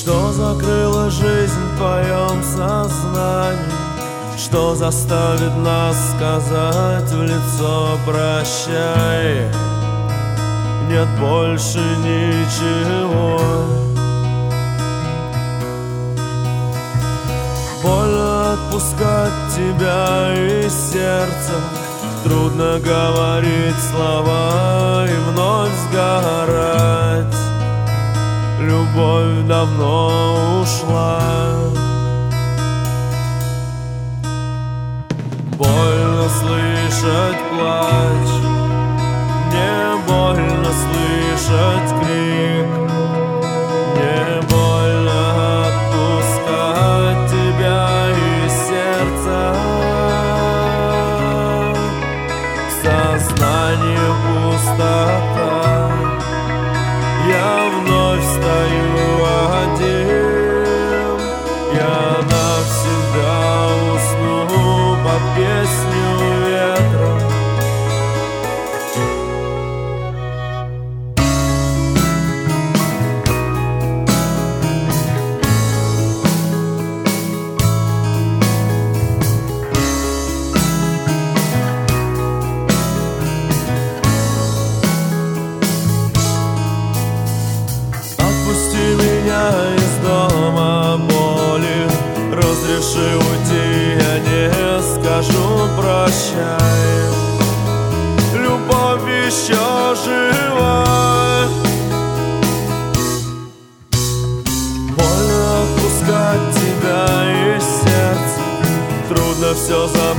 Что закрыла жизнь в твоем сознании, что заставит нас сказать в лицо прощай? Нет больше ничего. Больно отпускать тебя из сердца, трудно говорить слова и вновь сгорать. Любовь давно ушла. Больно слышать плач, не больно слышать крик, не больно отпускать тебя из сердца. В сознании пустота, я вновь стою один, я навсегда усну под песню ветра. Отпусти меня из дома боли, разреши уйти, я не скажу прощай. Любовь еще жива. Больно отпускать тебя из сердца, трудно все забыть.